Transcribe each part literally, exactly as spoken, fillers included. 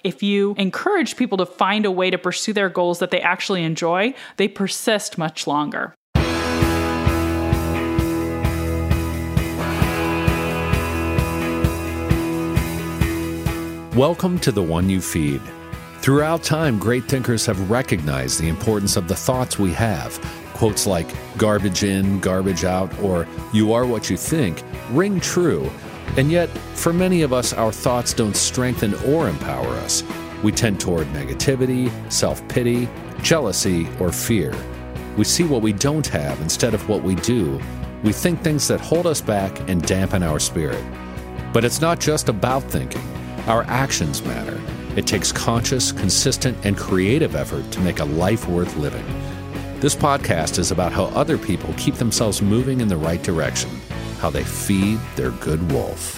If you encourage people to find a way to pursue their goals that they actually enjoy, they persist much longer. Welcome to The One You Feed. Throughout time, great thinkers have recognized the importance of the thoughts we have. Quotes like garbage in, garbage out, or you are what you think ring true. And yet, for many of us, our thoughts don't strengthen or empower us. We tend toward negativity, self-pity, jealousy, or fear. We see what we don't have instead of what we do. We think things that hold us back and dampen our spirit. But it's not just about thinking. Our actions matter. It takes conscious, consistent, and creative effort to make a life worth living. This podcast is about how other people keep themselves moving in the right direction, how they feed their good wolf.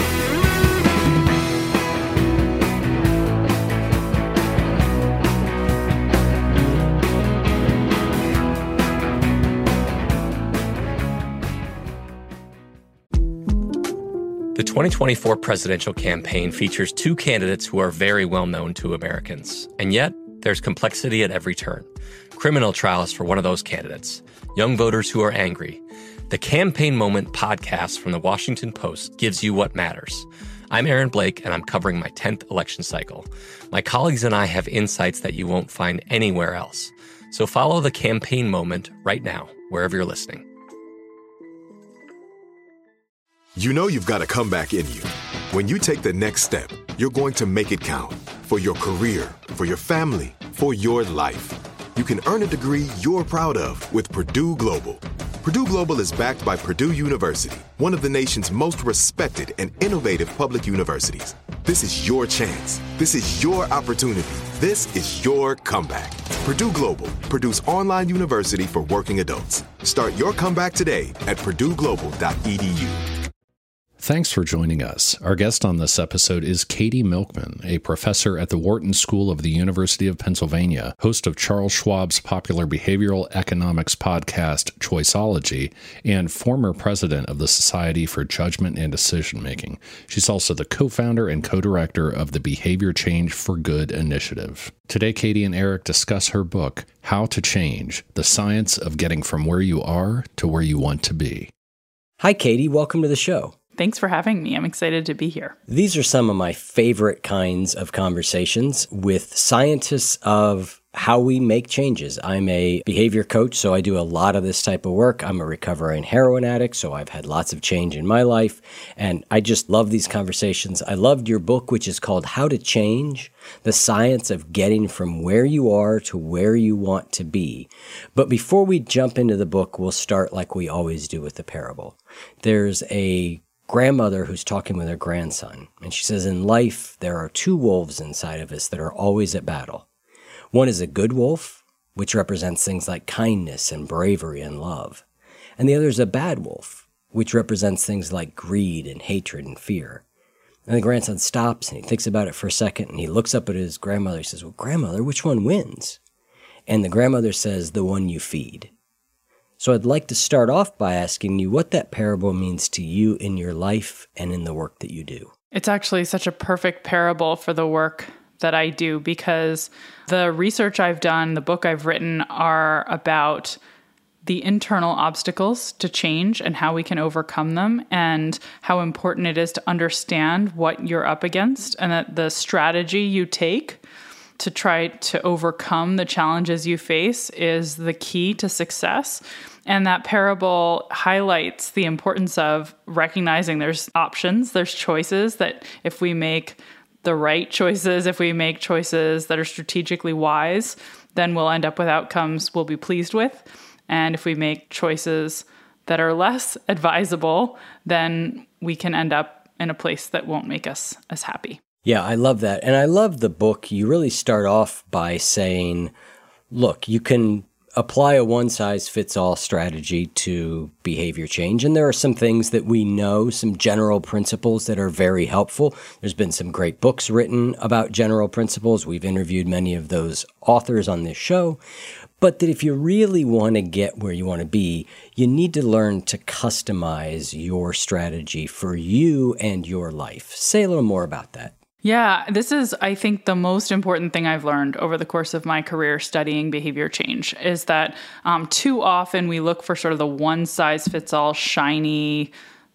The twenty twenty-four presidential campaign features two candidates who are very well known to Americans. And yet, there's complexity at every turn. Criminal trials for one of those candidates. Young voters who are angry. The Campaign Moment podcast from the Washington Post gives you what matters. I'm Aaron Blake, and I'm covering my tenth election cycle. My colleagues and I have insights that you won't find anywhere else. So follow The Campaign Moment right now, wherever you're listening. You know you've got a comeback in you. When you take the next step, you're going to make it count. For your career, for your family, for your life. You can earn a degree you're proud of with Purdue Global. Purdue Global is backed by Purdue University, one of the nation's most respected and innovative public universities. This is your chance. This is your opportunity. This is your comeback. Purdue Global, Purdue's online university for working adults. Start your comeback today at purdue global dot e d u. Thanks for joining us. Our guest on this episode is Katie Milkman, a professor at the Wharton School of the University of Pennsylvania, host of Charles Schwab's popular behavioral economics podcast, Choiceology, and former president of the Society for Judgment and Decision Making. She's also the co-founder and co-director of the Behavior Change for Good initiative. Today, Katie and Eric discuss her book, How to Change, the Science of Getting from Where You Are to Where You Want to Be. Hi, Katie. Welcome to the show. Thanks for having me. I'm excited to be here. These are some of my favorite kinds of conversations with scientists of how we make changes. I'm a behavior coach, so I do a lot of this type of work. I'm a recovering heroin addict, so I've had lots of change in my life. And I just love these conversations. I loved your book, which is called How to Change, the Science of Getting from Where You Are to Where You Want to Be. But before we jump into the book, we'll start like we always do with the parable. There's a grandmother who's talking with her grandson, and she says, in life, there are two wolves inside of us that are always at battle. One is a good wolf, which represents things like kindness and bravery and love. And the other is a bad wolf, which represents things like greed and hatred and fear. And the grandson stops and he thinks about it for a second, and he looks up at his grandmother. He says, well, grandmother, which one wins? And the grandmother says, the one you feed. So I'd like to start off by asking you what that parable means to you in your life and in the work that you do. It's actually such a perfect parable for the work that I do, because the research I've done, the book I've written, are about the internal obstacles to change and how we can overcome them, and how important it is to understand what you're up against, and that the strategy you take to try to overcome the challenges you face is the key to success. And that parable highlights the importance of recognizing there's options, there's choices, that if we make the right choices, if we make choices that are strategically wise, then we'll end up with outcomes we'll be pleased with. And if we make choices that are less advisable, then we can end up in a place that won't make us as happy. Yeah, I love that. And I love the book. You really start off by saying, look, you can apply a one-size-fits-all strategy to behavior change. And there are some things that we know, some general principles that are very helpful. There's been some great books written about general principles. We've interviewed many of those authors on this show. But that if you really want to get where you want to be, you need to learn to customize your strategy for you and your life. Say a little more about that. Yeah, this is, I think, the most important thing I've learned over the course of my career studying behavior change is that um, too often we look for sort of the one-size-fits-all shiny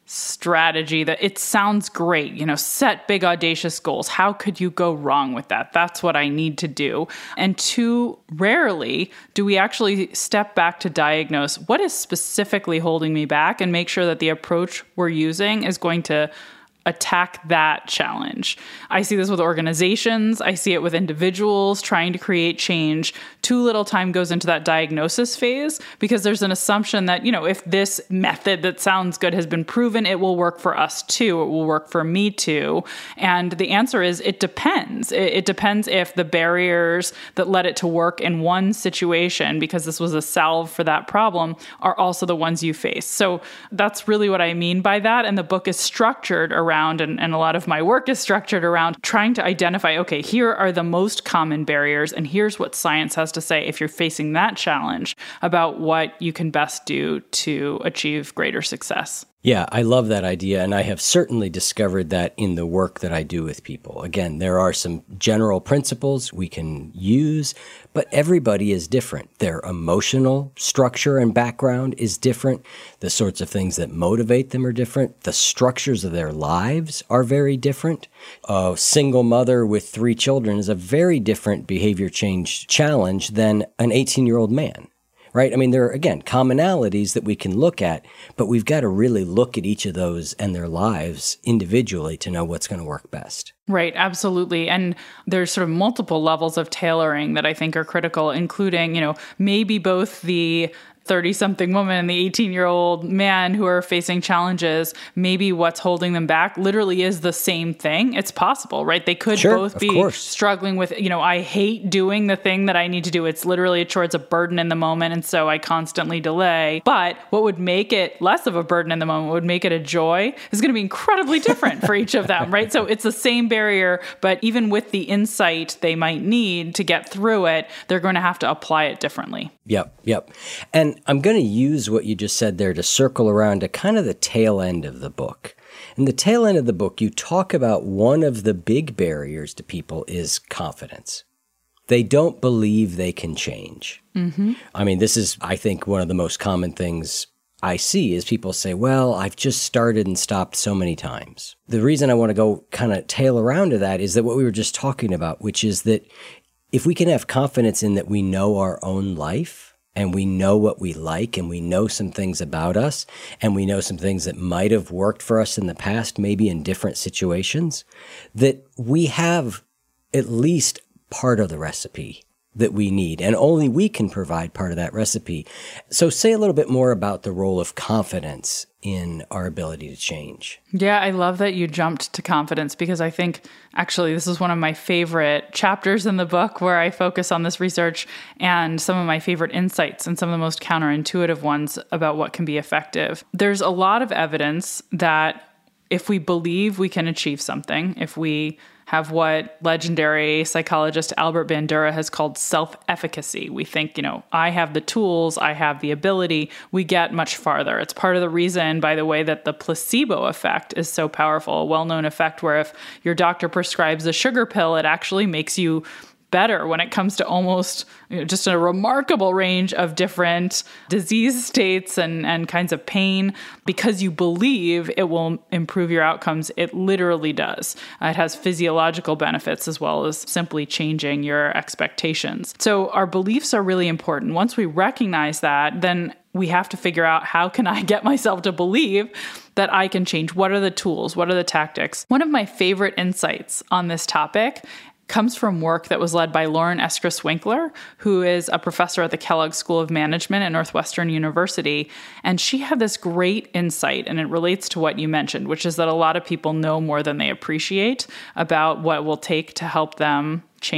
strategy that it sounds great, you know, set big audacious goals. How could you go wrong with that? That's what I need to do. And too rarely do we actually step back to diagnose what is specifically holding me back and make sure that the approach we're using is going to attack that challenge. I see this with organizations. I see it with individuals trying to create change. Too little time goes into that diagnosis phase because there's an assumption that, you know, if this method that sounds good has been proven, it will work for us too. It will work for me too. And the answer is it depends. It, it depends if the barriers that led it to work in one situation, because this was a salve for that problem, are also the ones you face. So that's really what I mean by that. And the book is structured around And, and a lot of my work is structured around trying to identify, okay, here are the most common barriers, and here's what science has to say if you're facing that challenge about what you can best do to achieve greater success. Yeah, I love that idea, and I have certainly discovered that in the work that I do with people. Again, there are some general principles we can use, but everybody is different. Their emotional structure and background is different. The sorts of things that motivate them are different. The structures of their lives are very different. A single mother with three children is a very different behavior change challenge than an eighteen-year-old man. Right? I mean, there are, again, commonalities that we can look at, but we've got to really look at each of those and their lives individually to know what's going to work best. Right, absolutely. And there's sort of multiple levels of tailoring that I think are critical, including, you know, maybe both the thirty-something woman and the eighteen-year-old man who are facing challenges, maybe what's holding them back literally is the same thing. It's possible, right? They could sure, both be course. struggling with, you know, I hate doing the thing that I need to do. It's literally a chore. It's a burden in the moment. And so I constantly delay. But what would make it less of a burden in the moment, what would make it a joy, is going to be incredibly different for each of them, right? So it's the same barrier, but even with the insight they might need to get through it, they're going to have to apply it differently. Yep, yep. And I'm going to use what you just said there to circle around to kind of the tail end of the book. In the tail end of the book, you talk about one of the big barriers to people is confidence. They don't believe they can change. Mm-hmm. I mean, this is, I think, one of the most common things I see is people say, well, I've just started and stopped so many times. The reason I want to go kind of tail around to that is that what we were just talking about, which is that if we can have confidence in that we know our own life and we know what we like and we know some things about us and we know some things that might have worked for us in the past, maybe in different situations, that we have at least part of the recipe that we need, and only we can provide part of that recipe. So say a little bit more about the role of confidence in our ability to change. Yeah, I love that you jumped to confidence because I think actually this is one of my favorite chapters in the book where I focus on this research and some of my favorite insights and some of the most counterintuitive ones about what can be effective. There's a lot of evidence that if we believe we can achieve something, if we have what legendary psychologist Albert Bandura has called self-efficacy. We think, you know, I have the tools, I have the ability, we get much farther. It's part of the reason, by the way, that the placebo effect is so powerful, a well-known effect where if your doctor prescribes a sugar pill, it actually makes you better when it comes to almost, you know, just a remarkable range of different disease states and, and kinds of pain. Because you believe it will improve your outcomes, it literally does. It has physiological benefits as well as simply changing your expectations. So our beliefs are really important. Once we recognize that, then we have to figure out, how can I get myself to believe that I can change? What are the tools? What are the tactics? One of my favorite insights on this topic comes from work that was led by Lauren Eskris-Winkler, who is a professor at the Kellogg School of Management at Northwestern University. And she had this great insight, and it relates to what you mentioned, which is that a lot of people know more than they appreciate about what it will take to help them change.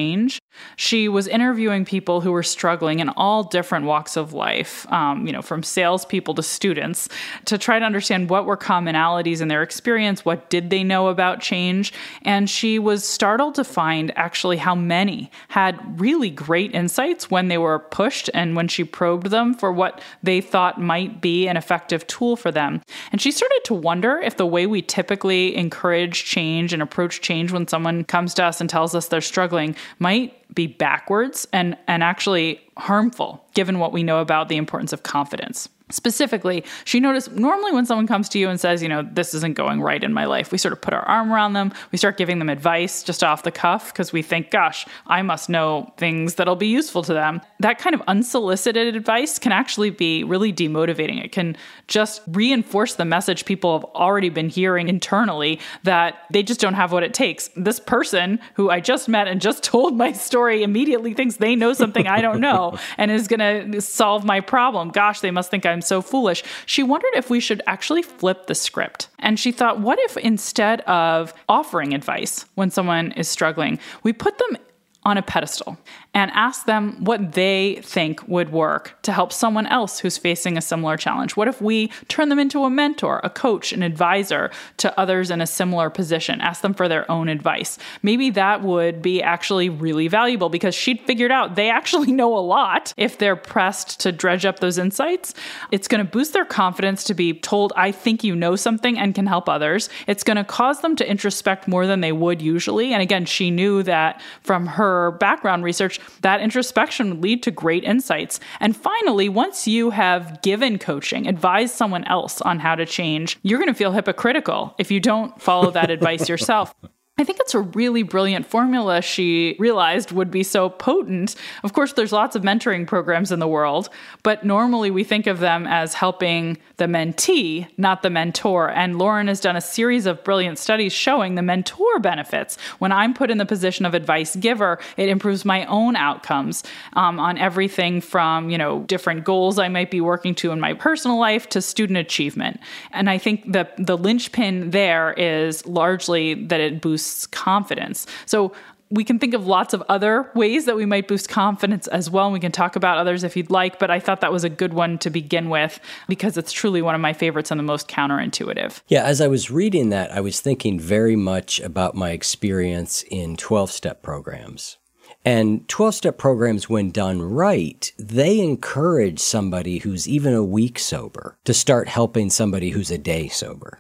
She was interviewing people who were struggling in all different walks of life, um, you know, from salespeople to students, to try to understand what were commonalities in their experience, what did they know about change. And she was startled to find actually how many had really great insights when they were pushed and when she probed them for what they thought might be an effective tool for them. And she started to wonder if the way we typically encourage change and approach change when someone comes to us and tells us they're struggling might be backwards and, and actually harmful, given what we know about the importance of confidence. Specifically, she noticed normally when someone comes to you and says, you know, this isn't going right in my life, we sort of put our arm around them. We start giving them advice just off the cuff because we think, gosh, I must know things that'll be useful to them. That kind of unsolicited advice can actually be really demotivating. It can just reinforce the message people have already been hearing internally that they just don't have what it takes. This person who I just met and just told my story immediately thinks they know something I don't know and is going to solve my problem. Gosh, they must think I'm so foolish. She wondered if we should actually flip the script. And she thought, what if instead of offering advice when someone is struggling, we put them on a pedestal and ask them what they think would work to help someone else who's facing a similar challenge? What if we turn them into a mentor, a coach, an advisor to others in a similar position, ask them for their own advice? Maybe that would be actually really valuable because she'd figured out they actually know a lot if they're pressed to dredge up those insights. It's going to boost their confidence to be told, I think you know something and can help others. It's going to cause them to introspect more than they would usually. And again, she knew that from her background research, that introspection would lead to great insights. And finally, once you have given coaching, advised someone else on how to change, you're going to feel hypocritical if you don't follow that advice yourself. I think it's a really brilliant formula she realized would be so potent. Of course, there's lots of mentoring programs in the world, but normally we think of them as helping the mentee, not the mentor. And Lauren has done a series of brilliant studies showing the mentor benefits. When I'm put in the position of advice giver, it improves my own outcomes um, on everything from, you know, different goals I might be working to in my personal life to student achievement. And I think the, the linchpin there is largely that it boosts confidence. So we can think of lots of other ways that we might boost confidence as well. And we can talk about others if you'd like, but I thought that was a good one to begin with because it's truly one of my favorites and the most counterintuitive. Yeah, as I was reading that, I was thinking very much about my experience in twelve-step programs. And twelve-step programs, when done right, they encourage somebody who's even a week sober to start helping somebody who's a day sober.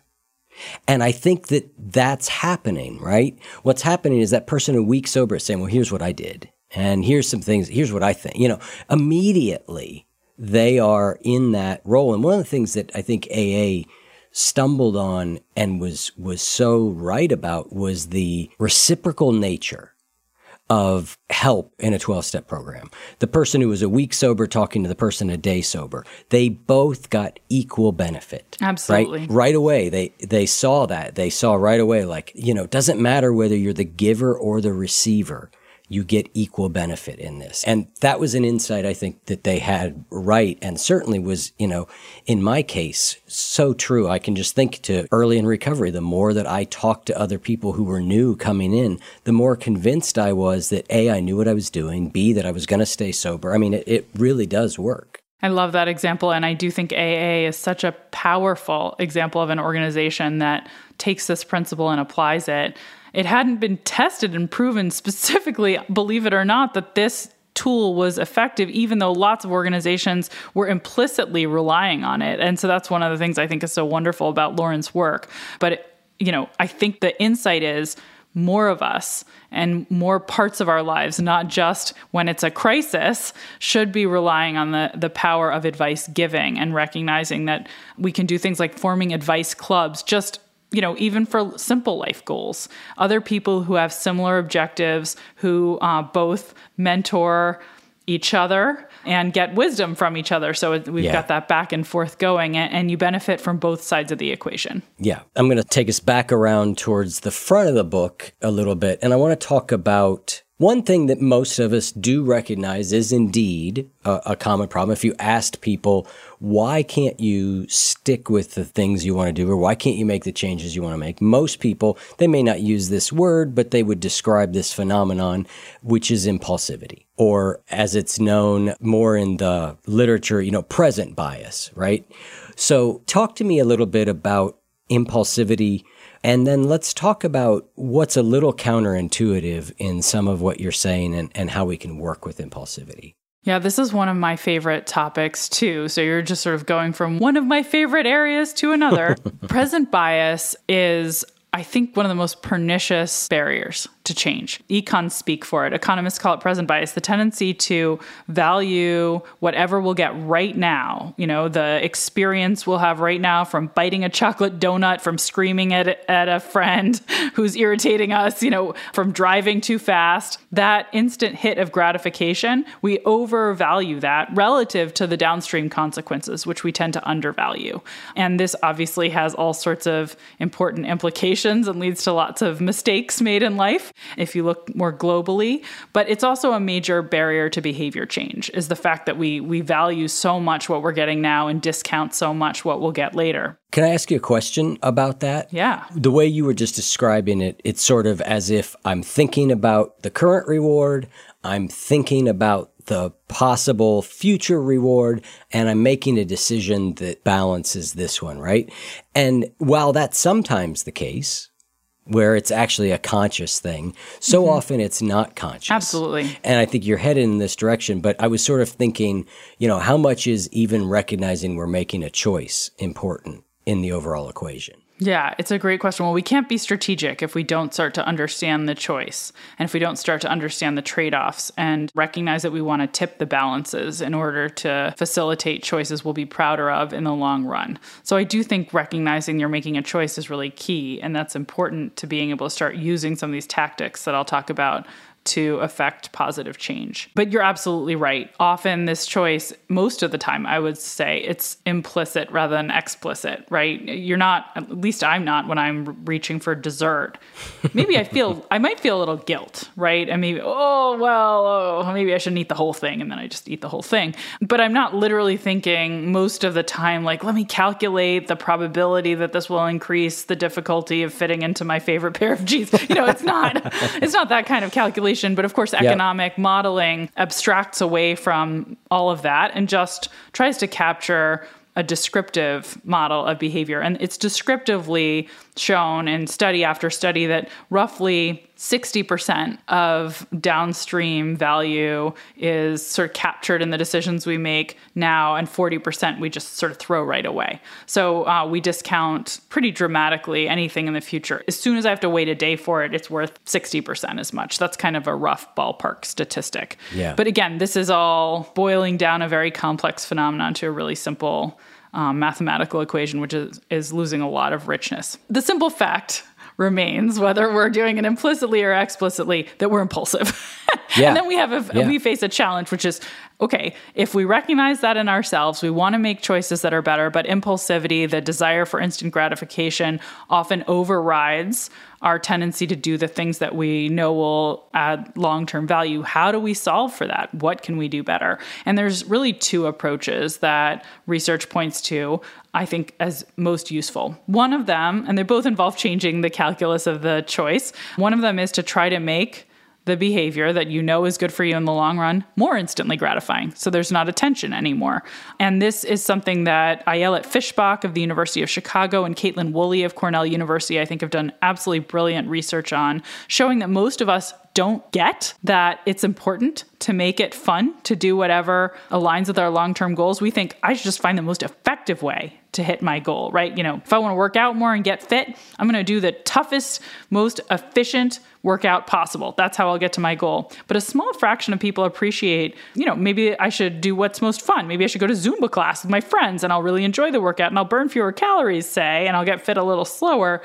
And I think that that's happening, right? What's happening is that person a week sober is saying, well, here's what I did. And here's some things, here's what I think. You know, immediately they are in that role. And one of the things that I think A A stumbled on and was, was so right about was the reciprocal nature of help in a twelve-step program. The person who was a week sober talking to the person a day sober, they both got equal benefit. Absolutely. Right, right away, they they saw that. They saw right away, like, you know, it doesn't matter whether you're the giver or the receiver. You get equal benefit in this. And that was an insight I think that they had right, and certainly was, you know, in my case, so true. I can just think to early in recovery, the more that I talked to other people who were new coming in, the more convinced I was that A, I knew what I was doing, B, that I was going to stay sober. I mean, it, it really does work. I love that example. And I do think A A is such a powerful example of an organization that takes this principle and applies it. It hadn't been tested and proven specifically, believe it or not, that this tool was effective, even though lots of organizations were implicitly relying on it. And so that's one of the things I think is so wonderful about Lauren's work. But, it, you know, I think the insight is more of us and more parts of our lives, not just when it's a crisis, should be relying on the, the power of advice giving and recognizing that we can do things like forming advice clubs, just you know, even for simple life goals. Other people who have similar objectives, who uh, both mentor each other and get wisdom from each other. So we've yeah. got that back and forth going, and, and you benefit from both sides of the equation. Yeah. I'm going to take us back around towards the front of the book a little bit, and I want to talk about One thing that most of us do recognize is indeed a, a common problem. If you asked people, why can't you stick with the things you want to do, or why can't you make the changes you want to make? Most people, they may not use this word, but they would describe this phenomenon, which is impulsivity, or as it's known more in the literature, you know, present bias, right? So talk to me a little bit about impulsivity. And then let's talk about what's a little counterintuitive in some of what you're saying and, and how we can work with impulsivity. Yeah, this is one of my favorite topics too. So you're just sort of going from one of my favorite areas to another. Present bias is, I think, one of the most pernicious barriers to change. Econs speak for it. Economists call it present bias, the tendency to value whatever we'll get right now. You know, the experience we'll have right now from biting a chocolate donut, from screaming at, at a friend who's irritating us, you know, from driving too fast. That instant hit of gratification, we overvalue that relative to the downstream consequences, which we tend to undervalue. And this obviously has all sorts of important implications and leads to lots of mistakes made in life if you look more globally. But it's also a major barrier to behavior change, is the fact that we we value so much what we're getting now and discount so much what we'll get later. Can I ask you a question about that? Yeah. The way you were just describing it, it's sort of as if I'm thinking about the current reward, I'm thinking about the possible future reward, and I'm making a decision that balances this one, right? And while that's sometimes the case, where it's actually a conscious thing, so mm-hmm. often it's not conscious. Absolutely. And I think you're headed in this direction, but I was sort of thinking, you know, how much is even recognizing we're making a choice important in the overall equation? Yeah, it's a great question. Well, we can't be strategic if we don't start to understand the choice, and if we don't start to understand the trade-offs and recognize that we want to tip the balances in order to facilitate choices we'll be prouder of in the long run. So I do think recognizing you're making a choice is really key, and that's important to being able to start using some of these tactics that I'll talk about to affect positive change. But you're absolutely right. Often this choice, most of the time, I would say it's implicit rather than explicit, right? You're not, at least I'm not when I'm reaching for dessert. Maybe I feel, I might feel a little guilt, right? And maybe, oh, well, oh, maybe I shouldn't eat the whole thing. And then I just eat the whole thing. But I'm not literally thinking most of the time, like, let me calculate the probability that this will increase the difficulty of fitting into my favorite pair of jeans. You know, it's not, it's not that kind of calculation. But of course, economic yep. modeling abstracts away from all of that and just tries to capture a descriptive model of behavior. And it's descriptively shown in study after study that roughly sixty percent of downstream value is sort of captured in the decisions we make now, and forty percent we just sort of throw right away. So uh, we discount pretty dramatically anything in the future. As soon as I have to wait a day for it, it's worth sixty percent as much. That's kind of a rough ballpark statistic. Yeah. But again, this is all boiling down a very complex phenomenon to a really simple um, mathematical equation, which is, is losing a lot of richness. The simple fact remains, whether we're doing it implicitly or explicitly, that we're impulsive. Yeah. And then we have a, yeah. we face a challenge, which is, okay, if we recognize that in ourselves, we want to make choices that are better, but impulsivity, the desire for instant gratification, often overrides our tendency to do the things that we know will add long-term value. How do we solve for that? What can we do better? And there's really two approaches that research points to, I think, as most useful. One of them, and they both involve changing the calculus of the choice. One of them is to try to make the behavior that you know is good for you in the long run more instantly gratifying. So there's not a tension anymore. And this is something that Ayelet Fishbach of the University of Chicago and Caitlin Woolley of Cornell University, I think, have done absolutely brilliant research on, showing that most of us don't get that it's important to make it fun to do whatever aligns with our long-term goals. We think, I should just find the most effective way to hit my goal, right? You know, if I want to work out more and get fit, I'm going to do the toughest, most efficient workout possible. That's how I'll get to my goal. But a small fraction of people appreciate, you know, maybe I should do what's most fun. Maybe I should go to Zumba class with my friends and I'll really enjoy the workout and I'll burn fewer calories, say, and I'll get fit a little slower.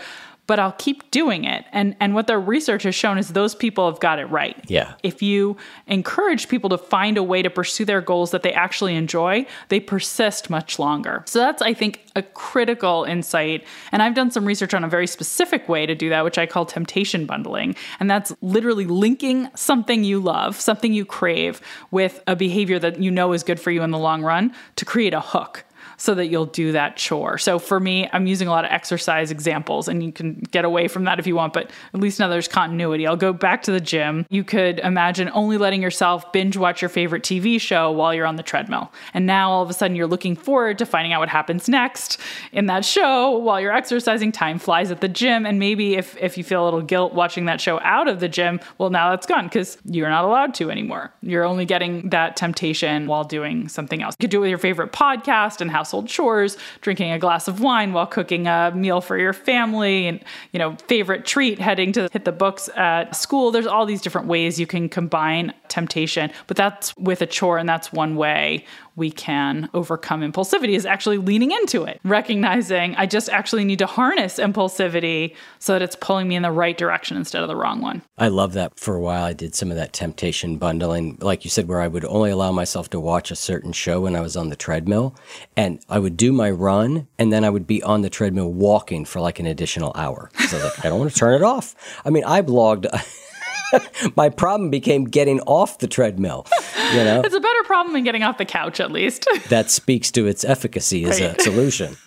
but I'll keep doing it. And and what the research has shown is those people have got it right. Yeah. If you encourage people to find a way to pursue their goals that they actually enjoy, they persist much longer. So that's, I think, a critical insight. And I've done some research on a very specific way to do that, which I call temptation bundling. And that's literally linking something you love, something you crave, with a behavior that you know is good for you in the long run to create a hook, so that you'll do that chore. So for me, I'm using a lot of exercise examples, and you can get away from that if you want, but at least now there's continuity. I'll go back to the gym. You could imagine only letting yourself binge watch your favorite T V show while you're on the treadmill. And now all of a sudden you're looking forward to finding out what happens next in that show while you're exercising. Time flies at the gym. And maybe if, if you feel a little guilt watching that show out of the gym, well, now that's gone because you're not allowed to anymore. You're only getting that temptation while doing something else. You could do it with your favorite podcast and household chores, drinking a glass of wine while cooking a meal for your family, and, you know, favorite treat, heading to hit the books at school. There's all these different ways you can combine temptation, but that's with a chore, and that's one way we can overcome impulsivity, is actually leaning into it, recognizing I just actually need to harness impulsivity so that it's pulling me in the right direction instead of the wrong one. I love that. For a while, I did some of that temptation bundling, like you said, where I would only allow myself to watch a certain show when I was on the treadmill, and I would do my run, and then I would be on the treadmill walking for like an additional hour. So like, I don't want to turn it off. I mean, I blogged... My problem became getting off the treadmill, you know? It's a better problem than getting off the couch, at least. That speaks to its efficacy as Right. a solution.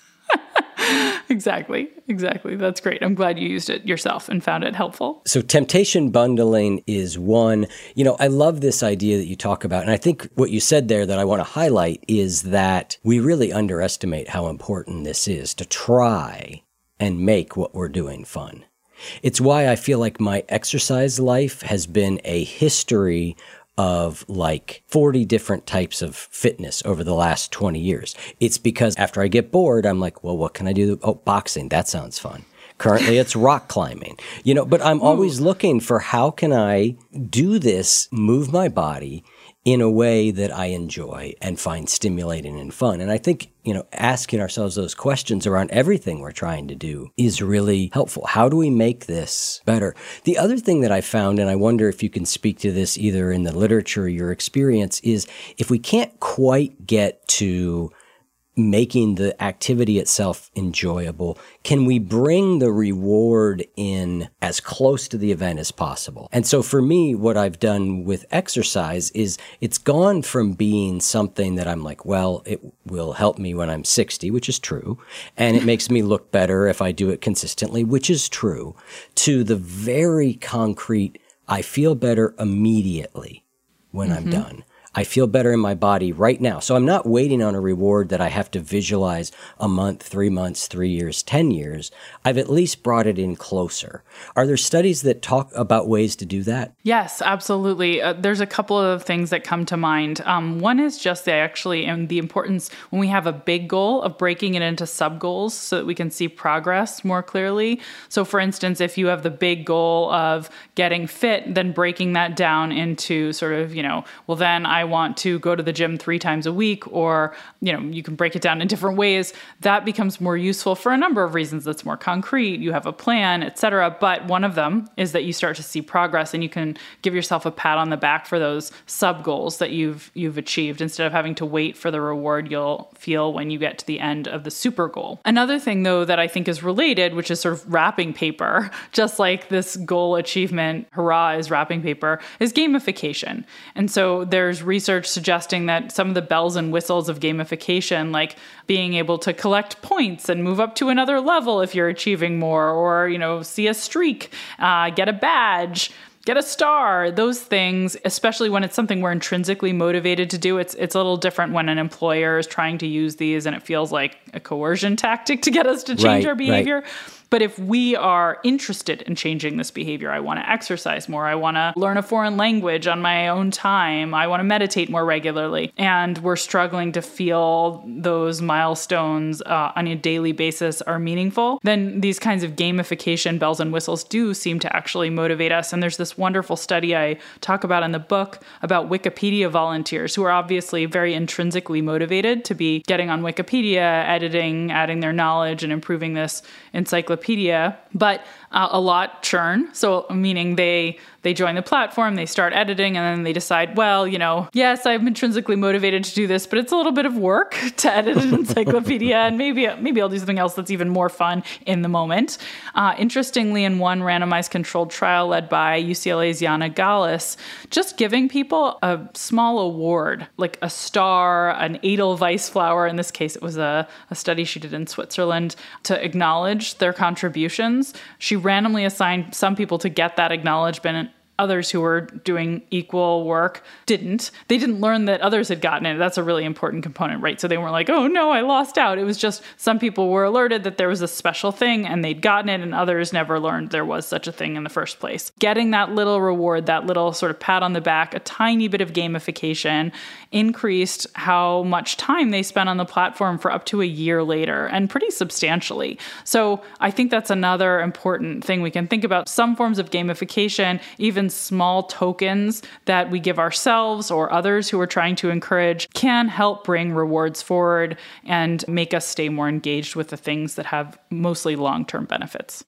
Exactly. Exactly. That's great. I'm glad you used it yourself and found it helpful. So temptation bundling is one. You know, I love this idea that you talk about. And I think what you said there that I want to highlight is that we really underestimate how important this is to try and make what we're doing fun. It's why I feel like my exercise life has been a history of like forty different types of fitness over the last twenty years. It's because after I get bored, I'm like, well, what can I do? Oh, boxing. That sounds fun. Currently, it's rock climbing, you know, but I'm always looking for how can I do this, move my body in a way that I enjoy and find stimulating and fun. And I think, you know, asking ourselves those questions around everything we're trying to do is really helpful. How do we make this better? The other thing that I found, and I wonder if you can speak to this either in the literature or your experience, is if we can't quite get to making the activity itself enjoyable, can we bring the reward in as close to the event as possible? And so for me, what I've done with exercise is it's gone from being something that I'm like, well, it will help me when I'm sixty, which is true, and it makes me look better if I do it consistently, which is true, to the very concrete, I feel better immediately when mm-hmm. I'm done. I feel better in my body right now. So I'm not waiting on a reward that I have to visualize a month, three months, three years, ten years. I've at least brought it in closer. Are there studies that talk about ways to do that? Yes, absolutely. Uh, there's a couple of things that come to mind. Um, one is just the actually and the importance when we have a big goal of breaking it into sub goals so that we can see progress more clearly. So for instance, if you have the big goal of getting fit, then breaking that down into sort of, you know, well, then I want to go to the gym three times a week, or, you know, you can break it down in different ways. That becomes more useful for a number of reasons. That's more concrete. You have a plan, et cetera. But one of them is that you start to see progress, and you can give yourself a pat on the back for those sub goals that you've you've achieved instead of having to wait for the reward you'll feel when you get to the end of the super goal. Another thing, though, that I think is related, which is sort of wrapping paper, just like this goal achievement, hurrah, is wrapping paper, is gamification. And so there's research suggesting that some of the bells and whistles of gamification, like being able to collect points and move up to another level if you're achieving more, or, you know, see a streak, uh, get a badge, get a star, those things, especially when it's something we're intrinsically motivated to do. It's it's a little different when an employer is trying to use these and it feels like a coercion tactic to get us to change right, our behavior. Right. But if we are interested in changing this behavior, I want to exercise more, I want to learn a foreign language on my own time, I want to meditate more regularly, and we're struggling to feel those milestones uh, on a daily basis are meaningful, then these kinds of gamification bells and whistles do seem to actually motivate us. And there's this wonderful study I talk about in the book about Wikipedia volunteers who are obviously very intrinsically motivated to be getting on Wikipedia, editing, adding their knowledge, and improving this encyclopedia. But uh, a lot churn. So meaning they they join the platform, they start editing, and then they decide, well, you know, yes, I'm intrinsically motivated to do this, but it's a little bit of work to edit an encyclopedia, and maybe maybe I'll do something else that's even more fun in the moment. Uh, interestingly, in one randomized controlled trial led by U C L A's Jana Gallus, just giving people a small award, like a star, an Edelweiss flower, in this case it was a, a study she did in Switzerland, to acknowledge their contributions. She randomly assigned some people to get that acknowledgement. Others who were doing equal work didn't. They didn't learn that others had gotten it. That's a really important component, right? So they weren't like, oh no, I lost out. It was just some people were alerted that there was a special thing and they'd gotten it, and others never learned there was such a thing in the first place. Getting that little reward, that little sort of pat on the back, a tiny bit of gamification increased how much time they spent on the platform for up to a year later, and pretty substantially. So I think that's another important thing we can think about. Some forms of gamification, even small tokens that we give ourselves or others who are trying to encourage, can help bring rewards forward and make us stay more engaged with the things that have mostly long-term benefits.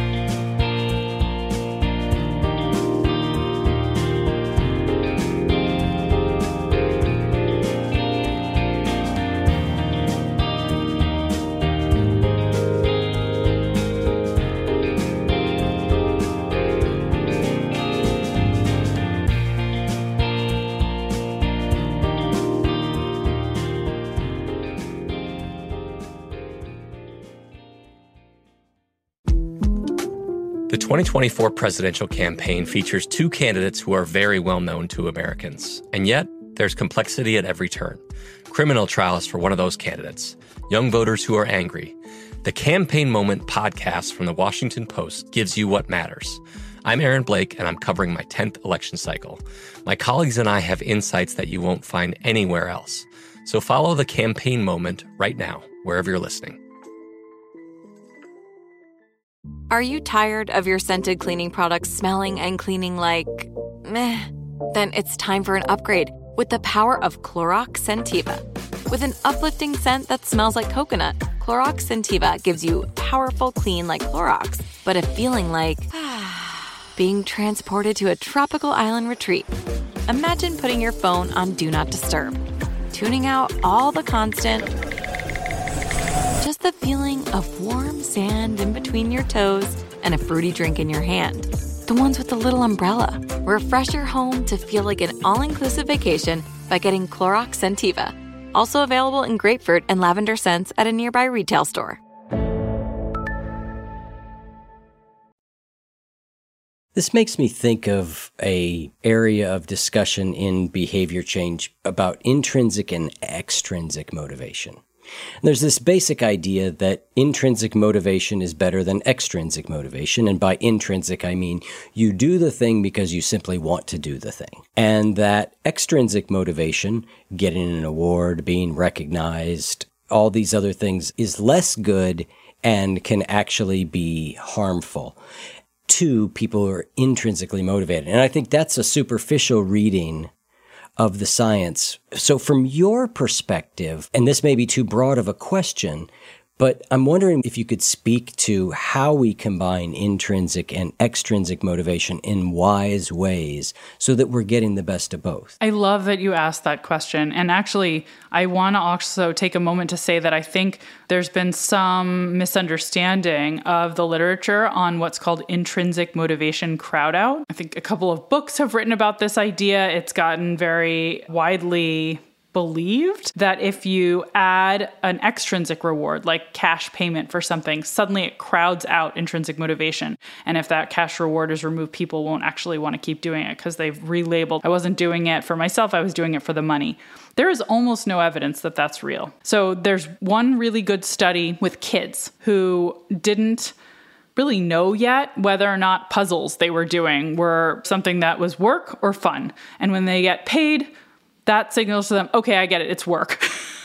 The twenty twenty-four presidential campaign features two candidates who are very well known to Americans. And yet, there's complexity at every turn. Criminal trials for one of those candidates. Young voters who are angry. The Campaign Moment podcast from the Washington Post gives you what matters. I'm Aaron Blake, and I'm covering my tenth election cycle. My colleagues and I have insights that you won't find anywhere else. So follow The Campaign Moment right now, wherever you're listening. Are you tired of your scented cleaning products smelling and cleaning like meh? Then it's time for an upgrade with the power of Clorox Scentiva. With an uplifting scent that smells like coconut, Clorox Scentiva gives you powerful clean like Clorox, but a feeling like being transported to a tropical island retreat. Imagine putting your phone on Do Not Disturb, tuning out all the constant, just the feeling of warm sand in between your toes and a fruity drink in your hand. The ones with the little umbrella. Refresh your home to feel like an all-inclusive vacation by getting Clorox Scentiva. Also available in grapefruit and lavender scents at a nearby retail store. This makes me think of a area of discussion in behavior change about intrinsic and extrinsic motivation. There's this basic idea that intrinsic motivation is better than extrinsic motivation. And by intrinsic, I mean you do the thing because you simply want to do the thing. And that extrinsic motivation, getting an award, being recognized, all these other things, is less good and can actually be harmful to people who are intrinsically motivated. And I think that's a superficial reading of the science. So from your perspective, and this may be too broad of a question, but I'm wondering if you could speak to how we combine intrinsic and extrinsic motivation in wise ways so that we're getting the best of both. I love that you asked that question. And actually, I want to also take a moment to say that I think there's been some misunderstanding of the literature on what's called intrinsic motivation crowd out. I think a couple of books have written about this idea. It's gotten very widely believed that if you add an extrinsic reward, like cash payment for something, suddenly it crowds out intrinsic motivation. And if that cash reward is removed, people won't actually want to keep doing it because they've relabeled, I wasn't doing it for myself, I was doing it for the money. There is almost no evidence that that's real. So there's one really good study with kids who didn't really know yet whether or not puzzles they were doing were something that was work or fun. And when they get paid, that signals to them, okay, I get it, it's work.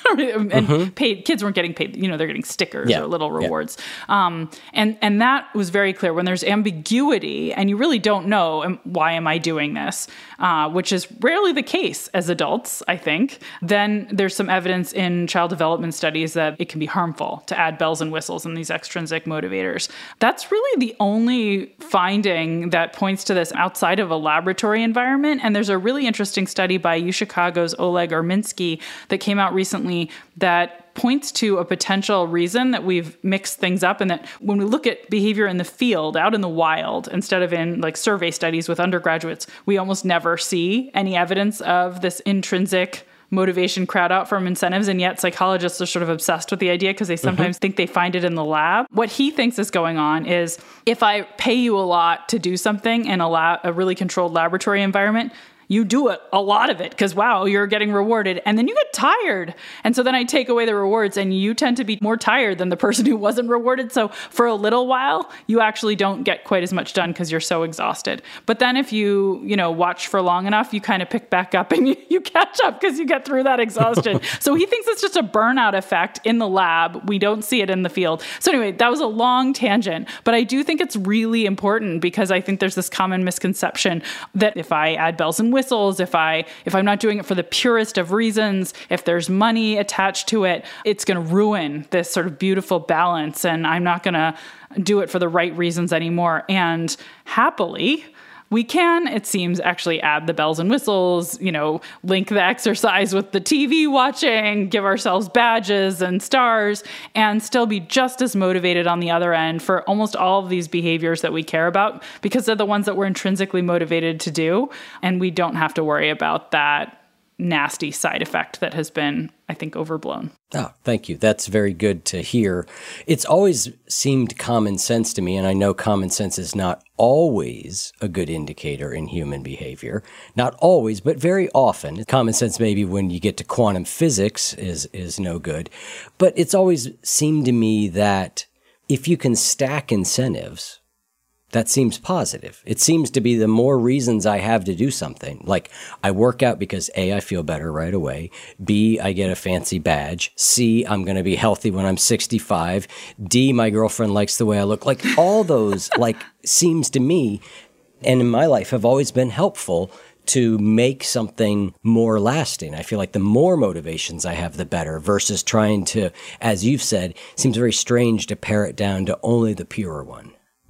and mm-hmm. paid kids weren't getting paid. You know, they're getting stickers yeah. or little rewards. Yeah. Um, and and that was very clear. When there's ambiguity and you really don't know, why am I doing this, uh, which is rarely the case as adults, I think, then there's some evidence in child development studies that it can be harmful to add bells and whistles and these extrinsic motivators. That's really the only finding that points to this outside of a laboratory environment. And there's a really interesting study by U Chicago's Oleg Arminsky that came out recently that points to a potential reason that we've mixed things up, and that when we look at behavior in the field, out in the wild, instead of in like survey studies with undergraduates, we almost never see any evidence of this intrinsic motivation crowd out from incentives. And yet psychologists are sort of obsessed with the idea because they sometimes mm-hmm. think they find it in the lab. What he thinks is going on is if I pay you a lot to do something in a, lab, a really controlled laboratory environment, you do it, a lot of it, because, wow, you're getting rewarded. And then you get tired. And so then I take away the rewards and you tend to be more tired than the person who wasn't rewarded. So for a little while, you actually don't get quite as much done because you're so exhausted. But then if you, you know, watch for long enough, you kind of pick back up and you, you catch up because you get through that exhaustion. So he thinks it's just a burnout effect in the lab. We don't see it in the field. So anyway, that was a long tangent. But I do think it's really important because I think there's this common misconception that if I add bells and whistles, if I if I'm not doing it for the purest of reasons, if there's money attached to it, it's going to ruin this sort of beautiful balance, and I'm not going to do it for the right reasons anymore. And happily, we can, it seems, actually add the bells and whistles, you know, link the exercise with the T V watching, give ourselves badges and stars, and still be just as motivated on the other end for almost all of these behaviors that we care about, because they're the ones that we're intrinsically motivated to do. And we don't have to worry about that nasty side effect that has been, I think, overblown. Oh, thank you. That's very good to hear. It's always seemed common sense to me, and I know common sense is not always a good indicator in human behavior. Not always, but very often. Common sense, maybe when you get to quantum physics, is is no good. But it's always seemed to me that if you can stack incentives, that seems positive. It seems to be the more reasons I have to do something. Like, I work out because A, I feel better right away. B, I get a fancy badge. C, I'm going to be healthy when I'm sixty-five. D, my girlfriend likes the way I look. Like, all those, like, seems to me, and in my life, have always been helpful to make something more lasting. I feel like the more motivations I have, the better, versus trying to, as you've said, seems very strange to pare it down to only the pure one.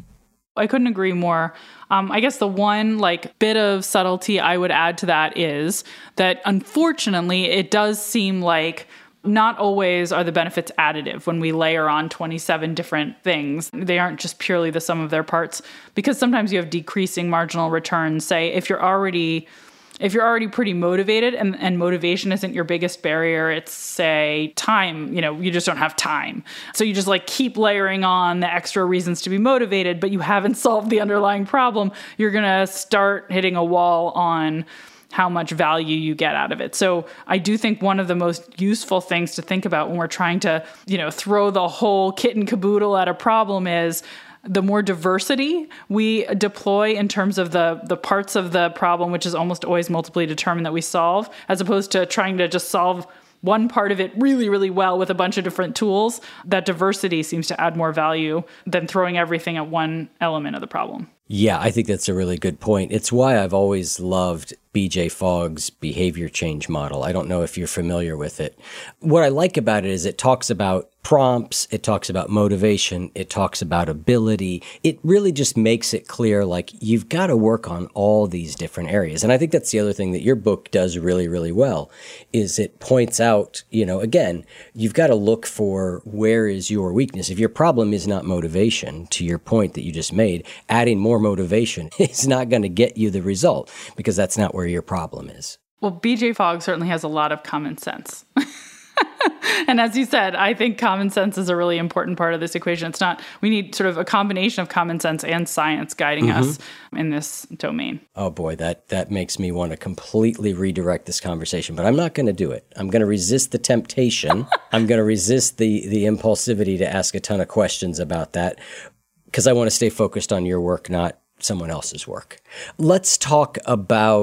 I couldn't agree more. Um, I guess the one like bit of subtlety I would add to that is that unfortunately it does seem like not always are the benefits additive when we layer on twenty-seven different things. They aren't just purely the sum of their parts, because sometimes you have decreasing marginal returns. Say if you're already If you're already pretty motivated and, and motivation isn't your biggest barrier, it's, say, time, you know, you just don't have time. So you just like keep layering on the extra reasons to be motivated, but you haven't solved the underlying problem. You're going to start hitting a wall on how much value you get out of it. So I do think one of the most useful things to think about when we're trying to, you know, throw the whole kit and caboodle at a problem is the more diversity we deploy in terms of the the parts of the problem, which is almost always multiply determined, that we solve, as opposed to trying to just solve one part of it really, really well with a bunch of different tools, that diversity seems to add more value than throwing everything at one element of the problem. Yeah, I think that's a really good point. It's why I've always loved B J Fogg's behavior change model. I don't know if you're familiar with it. What I like about it is it talks about prompts, it talks about motivation, it talks about ability. It really just makes it clear, like, you've got to work on all these different areas. And I think that's the other thing that your book does really, really well, is it points out, you know, again, you've got to look for where is your weakness. If your problem is not motivation, to your point that you just made, adding more motivation is not going to get you the result, because that's not where your problem is. Well, B J Fogg certainly has a lot of common sense. And as you said, I think common sense is a really important part of this equation. It's not, we need sort of a combination of common sense and science guiding mm-hmm. us in this domain. Oh boy, that, that makes me want to completely redirect this conversation, but I'm not going to do it. I'm going to resist the temptation. I'm going to resist the, the impulsivity to ask a ton of questions about that, because I want to stay focused on your work, not someone else's work. Let's talk about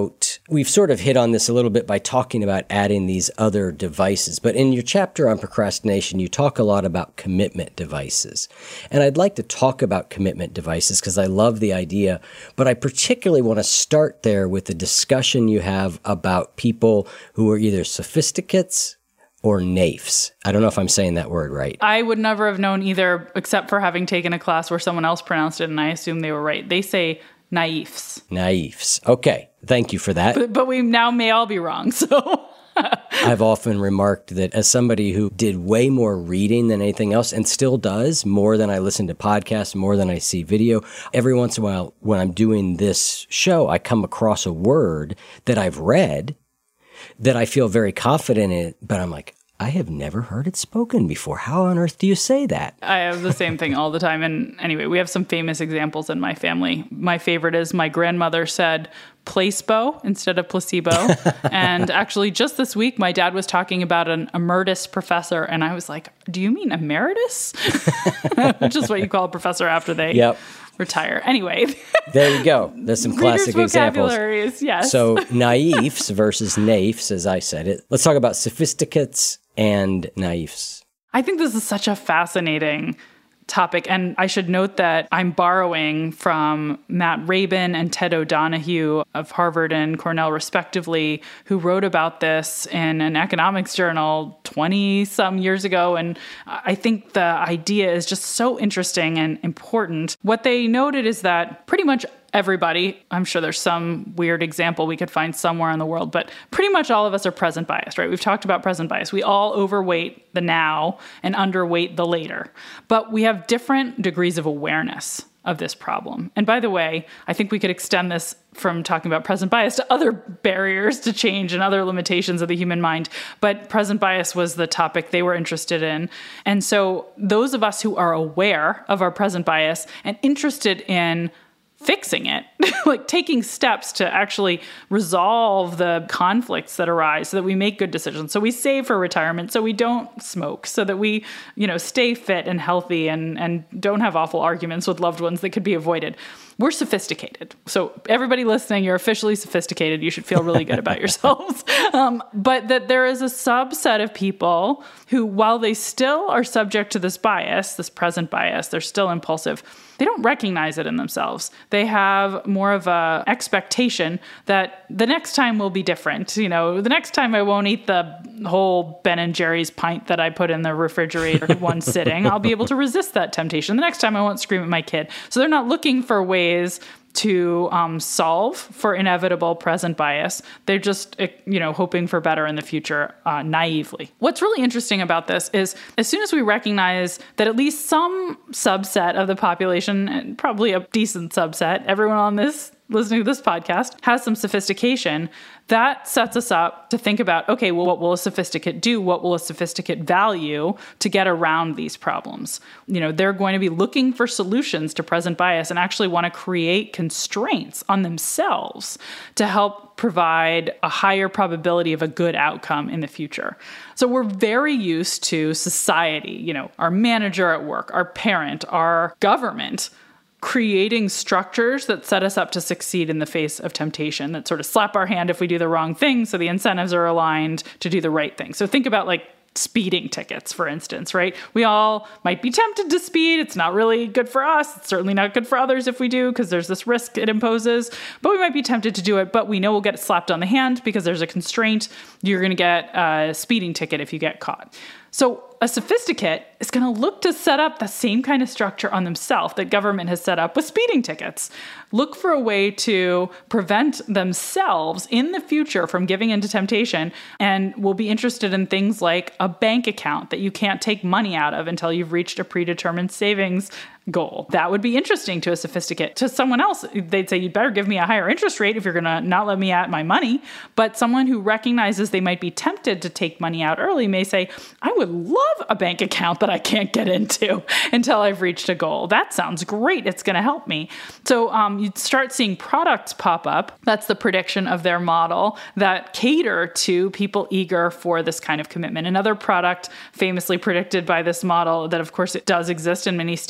We've sort of hit on this a little bit by talking about adding these other devices. But in your chapter on procrastination, you talk a lot about commitment devices. And I'd like to talk about commitment devices because I love the idea. But I particularly want to start there with the discussion you have about people who are either sophisticates or naifs. I don't know if I'm saying that word right. I would never have known either, except for having taken a class where someone else pronounced it, and I assume they were right. They say naifs. Naifs. Okay. Thank you for that. But, but we now may all be wrong, so... I've often remarked that as somebody who did way more reading than anything else and still does, more than I listen to podcasts, more than I see video, every once in a while when I'm doing this show, I come across a word that I've read that I feel very confident in, but I'm like, I have never heard it spoken before. How on earth do you say that? I have the same thing all the time. And anyway, we have some famous examples in my family. My favorite is my grandmother said placebo instead of placebo. And actually just this week, my dad was talking about an emeritus professor. And I was like, do you mean emeritus? Which is what you call a professor after they yep. retire. Anyway. There you go. There's some classic examples. Is, yes. So naifs versus naifs, as I said it. Let's talk about sophisticates and naifs. I think this is such a fascinating topic. And I should note that I'm borrowing from Matt Rabin and Ted O'Donohue of Harvard and Cornell, respectively, who wrote about this in an economics journal twenty some years ago. And I think the idea is just so interesting and important. What they noted is that pretty much everybody, I'm sure there's some weird example we could find somewhere in the world, but pretty much all of us are present biased, right? We've talked about present bias. We all overweight the now and underweight the later, but we have different degrees of awareness of this problem. And by the way, I think we could extend this from talking about present bias to other barriers to change and other limitations of the human mind. But present bias was the topic they were interested in. And so those of us who are aware of our present bias and interested in fixing it, like taking steps to actually resolve the conflicts that arise so that we make good decisions. So we save for retirement, so we don't smoke, so that we, you know, stay fit and healthy and, and don't have awful arguments with loved ones that could be avoided. We're sophisticated. So everybody listening, you're officially sophisticated. You should feel really good about yourselves. Um, but that there is a subset of people who, while they still are subject to this bias, this present bias, they're still impulsive, they don't recognize it in themselves. They have more of a expectation that the next time will be different. You know, the next time I won't eat the whole Ben and Jerry's pint that I put in the refrigerator one sitting. I'll be able to resist that temptation. The next time I won't scream at my kid. So they're not looking for ways to um, solve for inevitable present bias. They're just, you know, hoping for better in the future uh, naively. What's really interesting about this is as soon as we recognize that at least some subset of the population, and probably a decent subset, everyone on this listening to this podcast has some sophistication, that sets us up to think about, okay, well, what will a sophisticate do? What will a sophisticate value to get around these problems? You know, they're going to be looking for solutions to present bias and actually want to create constraints on themselves to help provide a higher probability of a good outcome in the future. So we're very used to society, you know, our manager at work, our parent, our government, creating structures that set us up to succeed in the face of temptation, that sort of slap our hand if we do the wrong thing, so the incentives are aligned to do the right thing. So think about like speeding tickets, for instance, right? We all might be tempted to speed. It's not really good for us. It's certainly not good for others if we do, because there's this risk it imposes, but we might be tempted to do it, but we know we'll get slapped on the hand because there's a constraint. You're going to get a speeding ticket if you get caught. So a sophisticate is going to look to set up the same kind of structure on themselves that government has set up with speeding tickets. Look for a way to prevent themselves in the future from giving into temptation, and will be interested in things like a bank account that you can't take money out of until you've reached a predetermined savings goal. That would be interesting to a sophisticate. To someone else, they'd say, you'd better give me a higher interest rate if you're going to not let me out my money. But someone who recognizes they might be tempted to take money out early may say, I would love a bank account that I can't get into until I've reached a goal. That sounds great. It's going to help me. So um, you'd start seeing products pop up. That's the prediction of their model that cater to people eager for this kind of commitment. Another product famously predicted by this model that, of course, it does exist in many states is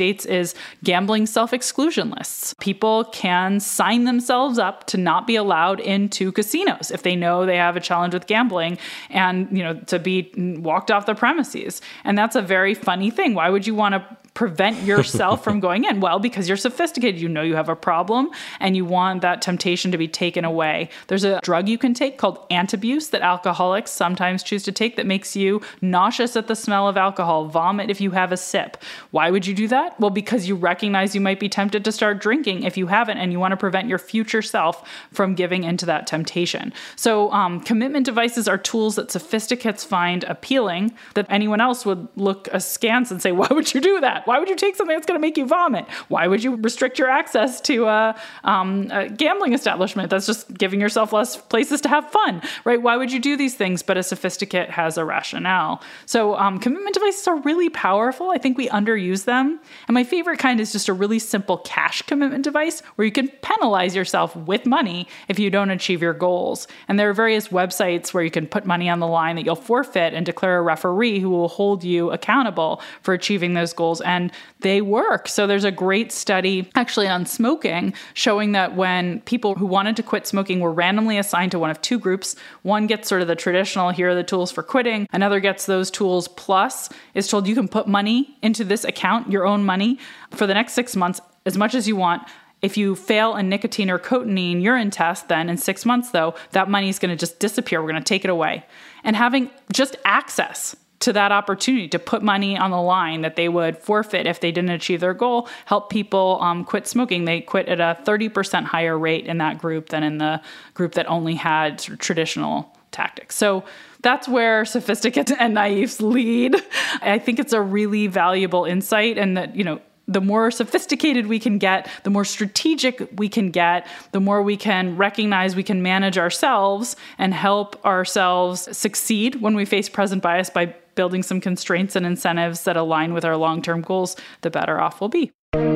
is gambling self-exclusion lists. People can sign themselves up to not be allowed into casinos if they know they have a challenge with gambling and, you know, to be walked off the premises. And that's a very funny thing. Why would you want to prevent yourself from going in? Well, because you're sophisticated, you know you have a problem, and you want that temptation to be taken away. There's a drug you can take called Antabuse that alcoholics sometimes choose to take that makes you nauseous at the smell of alcohol, vomit if you have a sip. Why would you do that? Well, because you recognize you might be tempted to start drinking if you haven't, and you want to prevent your future self from giving into that temptation. So um, commitment devices are tools that sophisticates find appealing that anyone else would look askance and say, why would you do that? Why would you take something that's going to make you vomit? Why would you restrict your access to a, um, a gambling establishment? That's just giving yourself less places to have fun, right? Why would you do these things? But a sophisticate has a rationale. So um, commitment devices are really powerful. I think we underuse them. And my favorite kind is just a really simple cash commitment device where you can penalize yourself with money if you don't achieve your goals. And there are various websites where you can put money on the line that you'll forfeit and declare a referee who will hold you accountable for achieving those goals. And they work. So there's a great study actually on smoking showing that when people who wanted to quit smoking were randomly assigned to one of two groups, one gets sort of the traditional, here are the tools for quitting. Another gets those tools plus is told you can put money into this account, your own money, for the next six months, as much as you want. If you fail a nicotine or cotinine urine test, then in six months, though, that money is going to just disappear. We're going to take it away. And having just access to that opportunity to put money on the line that they would forfeit if they didn't achieve their goal, help people um, quit smoking. They quit at a thirty percent higher rate in that group than in the group that only had sort of traditional tactics. So that's where sophisticates and naives lead. I think it's a really valuable insight, and that, you know, the more sophisticated we can get, the more strategic we can get, the more we can recognize we can manage ourselves and help ourselves succeed when we face present bias by building some constraints and incentives that align with our long-term goals, the better off we'll be.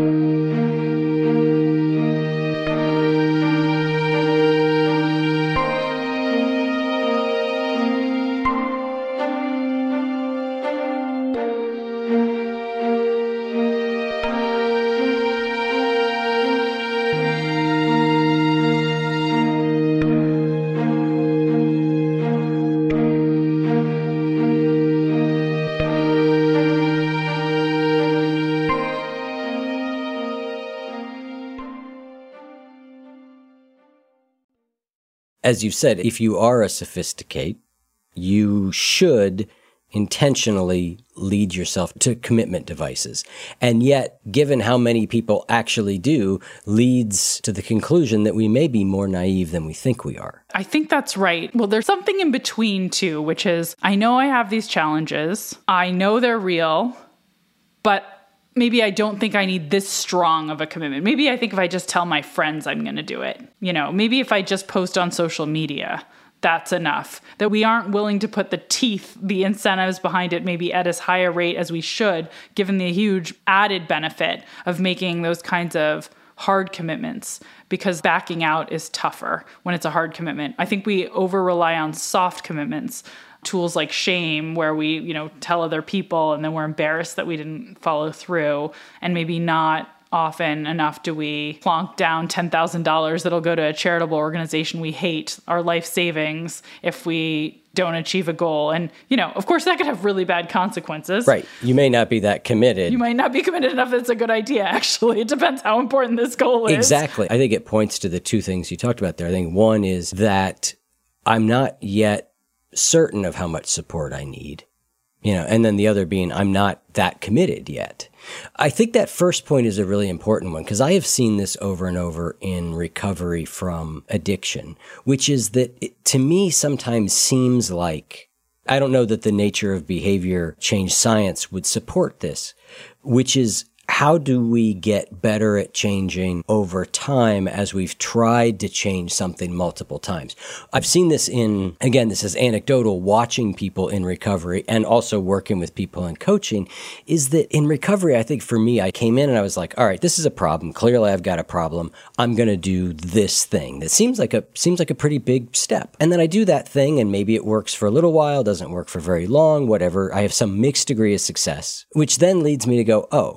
As you've said, if you are a sophisticate, you should intentionally lead yourself to commitment devices. And yet, given how many people actually do, leads to the conclusion that we may be more naive than we think we are. I think that's right. Well, there's something in between too, which is, I know I have these challenges. I know they're real, but maybe I don't think I need this strong of a commitment. Maybe I think if I just tell my friends I'm going to do it, you know, maybe if I just post on social media, that's enough. That we aren't willing to put the teeth, the incentives behind it, maybe at as high a rate as we should, given the huge added benefit of making those kinds of hard commitments, because backing out is tougher when it's a hard commitment. I think we over rely on soft commitments. Tools like shame, where we, you know, tell other people and then we're embarrassed that we didn't follow through, and maybe not often enough do we plonk down ten thousand dollars that'll go to a charitable organization we hate, our life savings, if we don't achieve a goal. And, you know, of course that could have really bad consequences. Right. You may not be that committed. You might not be committed enough that it's a good idea, actually. It depends how important this goal is. Exactly. I think it points to the two things you talked about there. I think one is that I'm not yet certain of how much support I need, you know, and then the other being I'm not that committed yet. I think that first point is a really important one, because I have seen this over and over in recovery from addiction, which is that it, to me, sometimes seems like, I don't know that the nature of behavior change science would support this, which is, how do we get better at changing over time as we've tried to change something multiple times? I've seen this in, again, this is anecdotal, watching people in recovery and also working with people in coaching, is that in recovery, I think for me, I came in and I was like, all right, this is a problem. Clearly I've got a problem. I'm going to do this thing. That seems like a, seems like a pretty big step. And then I do that thing and maybe it works for a little while, doesn't work for very long, whatever. I have some mixed degree of success, which then leads me to go, oh, well, maybe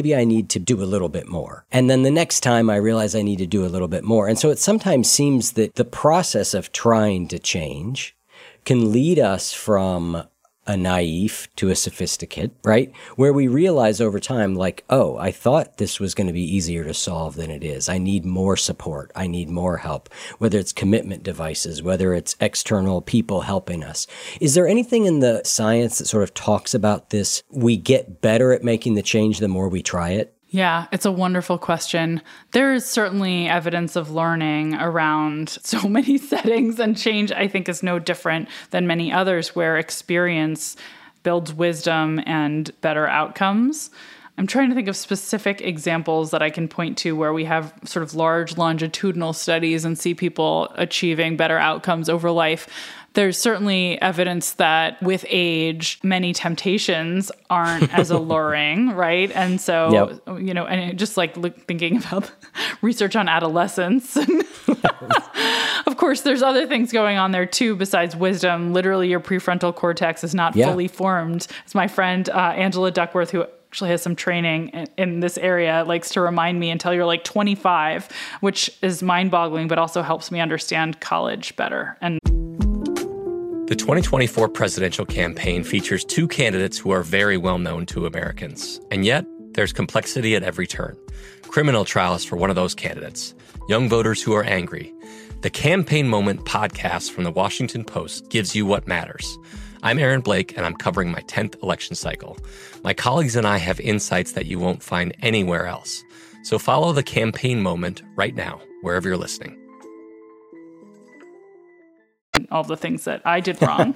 maybe I need to do a little bit more. And then the next time I realize I need to do a little bit more. And so it sometimes seems that the process of trying to change can lead us from a naive to a sophisticate, right? Where we realize over time, like, oh, I thought this was going to be easier to solve than it is. I need more support. I need more help, whether it's commitment devices, whether it's external people helping us. Is there anything in the science that sort of talks about this? We get better at making the change the more we try it? Yeah, it's a wonderful question. There is certainly evidence of learning around so many settings, and change, I think, is no different than many others where experience builds wisdom and better outcomes. I'm trying to think of specific examples that I can point to where we have sort of large longitudinal studies and see people achieving better outcomes over life. There's certainly evidence that with age, many temptations aren't as alluring, right? And so, yep. you know, and it just like look, thinking about research on adolescence. Of course, there's other things going on there too besides wisdom. Literally, your prefrontal cortex is not yeah. fully formed. As my friend uh, Angela Duckworth, who actually has some training in, in this area, likes to remind me until you're like twenty-five, which is mind-boggling, but also helps me understand college better. And the twenty twenty-four presidential campaign features two candidates who are very well known to Americans. And yet, there's complexity at every turn. Criminal trials for one of those candidates. Young voters who are angry. The Campaign Moment podcast from the Washington Post gives you what matters. I'm Aaron Blake, and I'm covering my tenth election cycle. My colleagues and I have insights that you won't find anywhere else. So follow The Campaign Moment right now, wherever you're listening. All the things that I did wrong.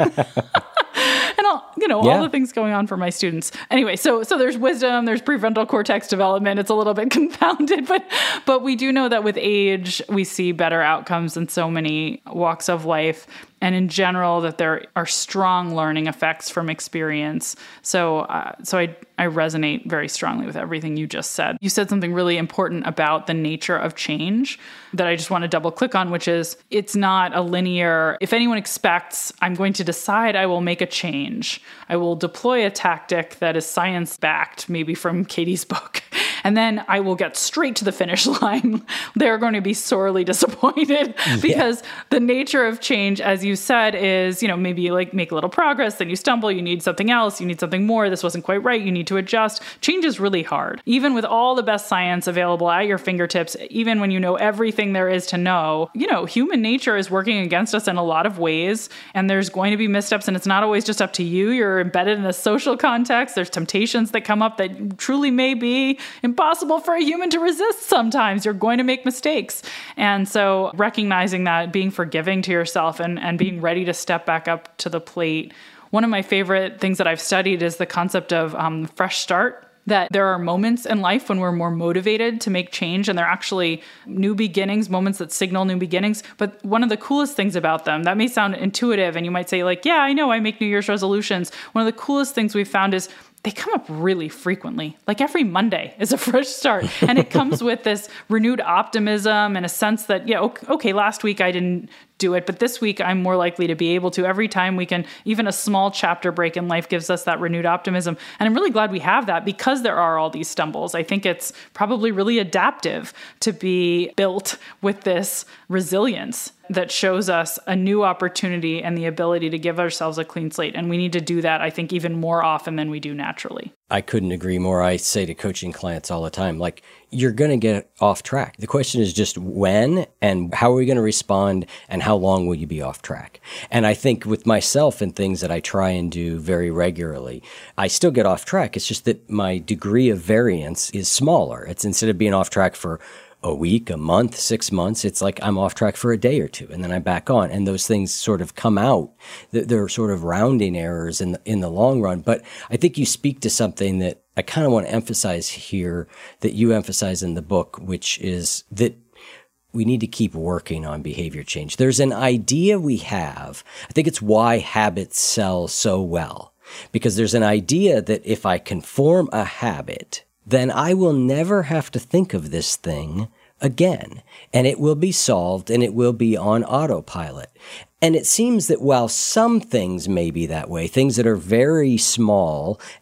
And all, you know, yeah. all the things going on for my students. Anyway, so so there's wisdom, there's prefrontal cortex development. It's a little bit confounded, but but we do know that with age, we see better outcomes in so many walks of life. And in general, that there are strong learning effects from experience. So uh, so I, I resonate very strongly with everything you just said. You said something really important about the nature of change that I just want to double click on, which is it's not a linear, if anyone expects I'm going to decide I will make a change, I will deploy a tactic that is science-backed, maybe from Katie's book, and then I will get straight to the finish line. They're going to be sorely disappointed because yeah. the nature of change, as you said, is, you know, maybe you like make a little progress, then you stumble, you need something else, you need something more, this wasn't quite right, you need to adjust. Change is really hard. Even with all the best science available at your fingertips, even when you know everything there is to know, you know, human nature is working against us in a lot of ways, and there's going to be missteps, and it's not always just up to you. You're embedded in a social context. There's temptations that come up that truly may be impossible for a human to resist sometimes. You're going to make mistakes. And so recognizing that, being forgiving to yourself and, and being ready to step back up to the plate. One of my favorite things that I've studied is the concept of um, fresh start. That there are moments in life when we're more motivated to make change, and they're actually new beginnings, moments that signal new beginnings. But one of the coolest things about them, that may sound intuitive, and you might say like, yeah, I know I make New Year's resolutions. One of the coolest things we've found is they come up really frequently. Like every Monday is a fresh start. And it comes with this renewed optimism and a sense that, yeah, okay, last week I didn't do it, but this week I'm more likely to be able to. Every time we can, even a small chapter break in life gives us that renewed optimism. And I'm really glad we have that because there are all these stumbles. I think it's probably really adaptive to be built with this resilience that shows us a new opportunity and the ability to give ourselves a clean slate. And we need to do that, I think, even more often than we do naturally. I couldn't agree more. I say to coaching clients all the time, like, you're going to get off track. The question is just when and how are we going to respond and how long will you be off track? And I think with myself and things that I try and do very regularly, I still get off track. It's just that my degree of variance is smaller. It's instead of being off track for a week, a month, six months, it's like I'm off track for a day or two, and then I'm back on. And those things sort of come out. They're sort of rounding errors in the, in the long run. But I think you speak to something that I kind of want to emphasize here that you emphasize in the book, which is that we need to keep working on behavior change. There's an idea we have. I think it's why habits sell so well, because there's an idea that if I can form a habit, then I will never have to think of this thing again, and it will be solved, and it will be on autopilot. And it seems that while some things may be that way, things that are very small, like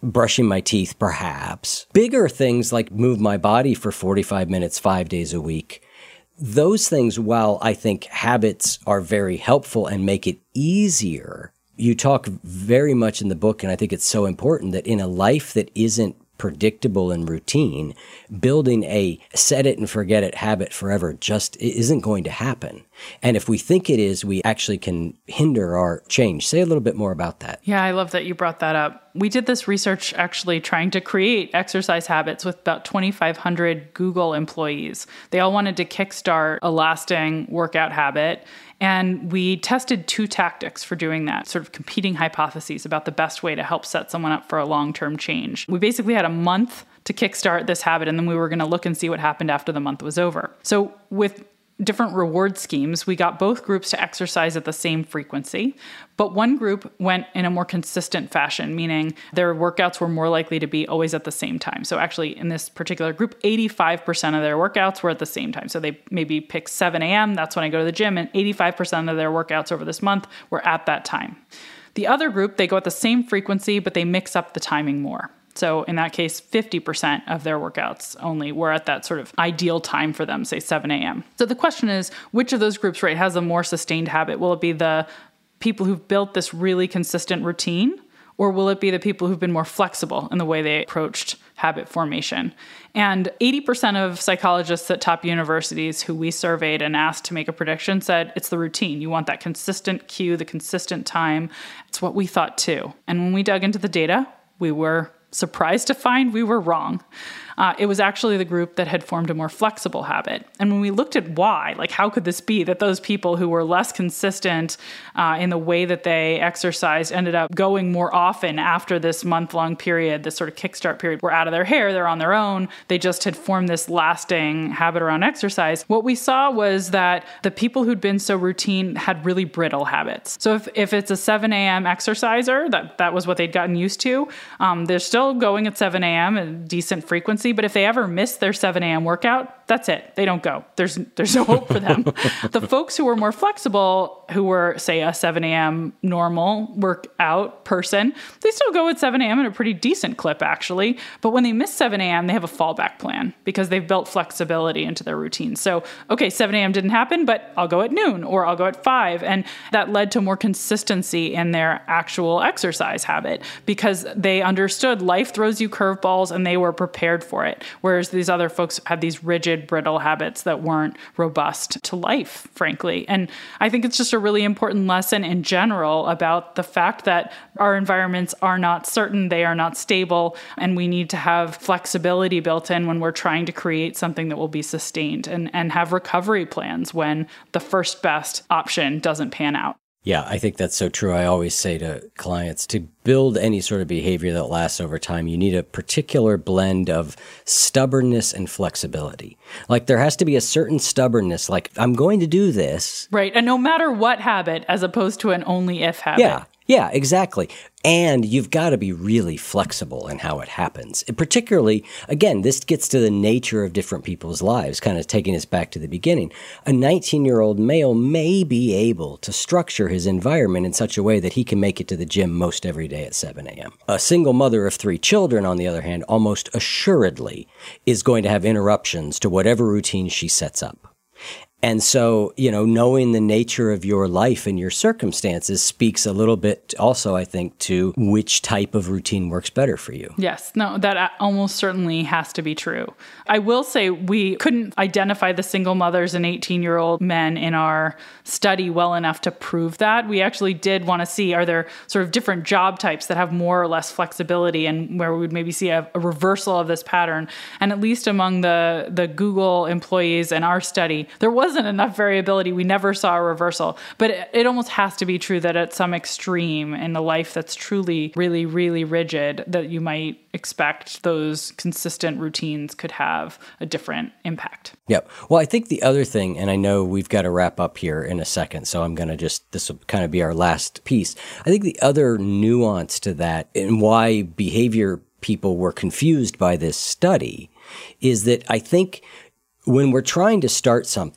brushing my teeth, perhaps. Bigger things like move my body for forty-five minutes, five days a week. Those things, while I think habits are very helpful and make it easier, you talk very much in the book, and I think it's so important that in a life that isn't predictable and routine, building a set it and forget it habit forever just isn't going to happen. And if we think it is, we actually can hinder our change. Say a little bit more about that. Yeah, I love that you brought that up. We did this research actually trying to create exercise habits with about twenty-five hundred Google employees. They all wanted to kickstart a lasting workout habit. And we tested two tactics for doing that, sort of competing hypotheses about the best way to help set someone up for a long-term change. We basically had a month to kickstart this habit, and then we were going to look and see what happened after the month was over. So with different reward schemes, we got both groups to exercise at the same frequency, but one group went in a more consistent fashion, meaning their workouts were more likely to be always at the same time. So actually in this particular group, eighty-five percent of their workouts were at the same time. So they maybe pick seven a.m., that's when I go to the gym, and eighty-five percent of their workouts over this month were at that time. The other group, they go at the same frequency, but they mix up the timing more. So in that case, fifty percent of their workouts only were at that sort of ideal time for them, say seven a.m. So the question is, which of those groups, right, has a more sustained habit? Will it be the people who've built this really consistent routine, or will it be the people who've been more flexible in the way they approached habit formation? And eighty percent of psychologists at top universities who we surveyed and asked to make a prediction said it's the routine. You want that consistent cue, the consistent time. It's what we thought too. And when we dug into the data, we were surprised to find we were wrong. Uh, it was actually the group that had formed a more flexible habit. And when we looked at why, like how could this be that those people who were less consistent uh, in the way that they exercised ended up going more often after this month-long period, this sort of kickstart period, were out of their hair, they're on their own, they just had formed this lasting habit around exercise. What we saw was that the people who'd been so routine had really brittle habits. So if, if it's a seven a.m. exerciser, that, that was what they'd gotten used to, um, they're still going at seven a.m., a decent frequency, but if they ever miss their seven a.m. workout, that's it. They don't go. There's there's no hope for them. The folks who were more flexible, who were, say, a seven a.m. normal workout person, they still go at seven a.m. at a pretty decent clip, actually. But when they miss seven a.m., they have a fallback plan because they've built flexibility into their routine. So, okay, seven a.m. didn't happen, but I'll go at noon or I'll go at five. And that led to more consistency in their actual exercise habit because they understood life throws you curveballs and they were prepared for it. Whereas these other folks had these rigid, brittle habits that weren't robust to life, frankly. And I think it's just a really important lesson in general about the fact that our environments are not certain, they are not stable, and we need to have flexibility built in when we're trying to create something that will be sustained and, and have recovery plans when the first best option doesn't pan out. Yeah, I think that's so true. I always say to clients, to build any sort of behavior that lasts over time, you need a particular blend of stubbornness and flexibility. Like there has to be a certain stubbornness, like I'm going to do this. Right. And no matter what habit, as opposed to an only if habit. Yeah. Yeah, exactly. And you've got to be really flexible in how it happens. And particularly, again, this gets to the nature of different people's lives, kind of taking us back to the beginning. A nineteen-year-old male may be able to structure his environment in such a way that he can make it to the gym most every day at seven a.m. A single mother of three children, on the other hand, almost assuredly is going to have interruptions to whatever routine she sets up. And so, you know, knowing the nature of your life and your circumstances speaks a little bit also, I think, to which type of routine works better for you. Yes. No, that almost certainly has to be true. I will say we couldn't identify the single mothers and eighteen-year-old men in our study well enough to prove that. We actually did want to see, are there sort of different job types that have more or less flexibility and where we would maybe see a, a reversal of this pattern. And at least among the, the Google employees in our study, there was wasn't enough variability. We never saw a reversal. But it, it almost has to be true that at some extreme in the life that's truly, really, really rigid, that you might expect those consistent routines could have a different impact. Yep. Well, I think the other thing, and I know we've got to wrap up here in a second, so I'm going to just, this will kind of be our last piece. I think the other nuance to that and why behavior people were confused by this study is that I think when we're trying to start something,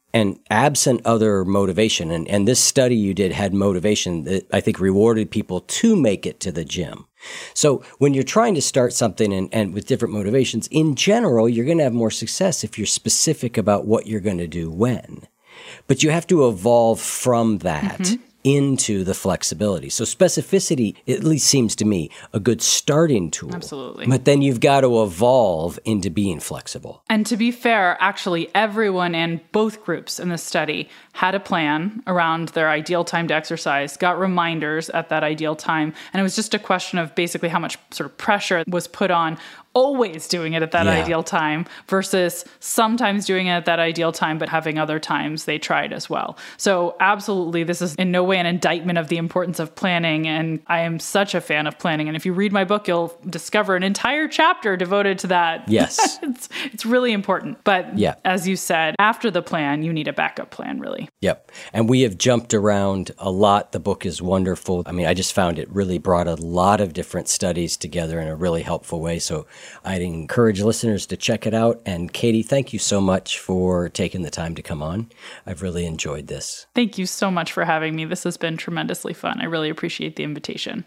And absent other motivation, and, and this study you did had motivation that I think rewarded people to make it to the gym. So when you're trying to start something and, and with different motivations, in general, you're going to have more success if you're specific about what you're going to do when. But you have to evolve from that. Mm-hmm. into the flexibility. So specificity, at least seems to me, a good starting tool. Absolutely. But then you've got to evolve into being flexible. And to be fair, actually everyone in both groups in the study had a plan around their ideal time to exercise, got reminders at that ideal time. And it was just a question of basically how much sort of pressure was put on always doing it at that Yeah. ideal time versus sometimes doing it at that ideal time, but having other times they tried as well. So absolutely, this is in no way an indictment of the importance of planning. And I am such a fan of planning. And if you read my book, you'll discover an entire chapter devoted to that. Yes. it's, it's really important. But Yeah. as you said, after the plan, you need a backup plan, really. Yep. And we have jumped around a lot. The book is wonderful. I mean, I just found it really brought a lot of different studies together in a really helpful way. So I'd encourage listeners to check it out. And Katie, thank you so much for taking the time to come on. I've really enjoyed this. Thank you so much for having me. This has been tremendously fun. I really appreciate the invitation.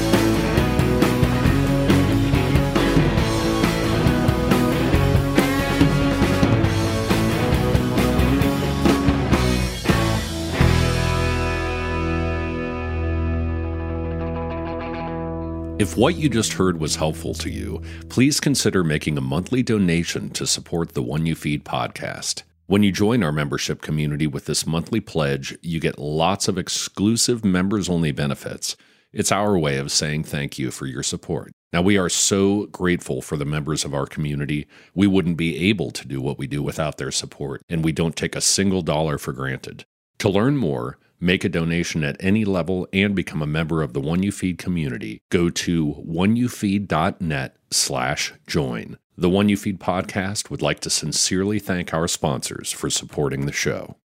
If what you just heard was helpful to you, please consider making a monthly donation to support the One You Feed podcast. When you join our membership community with this monthly pledge, you get lots of exclusive members-only benefits. It's our way of saying thank you for your support. Now, we are so grateful for the members of our community. We wouldn't be able to do what we do without their support, and we don't take a single dollar for granted. To learn more, make a donation at any level, and become a member of the One You Feed community, go to oneyoufeed.net slash join. The One You Feed podcast would like to sincerely thank our sponsors for supporting the show.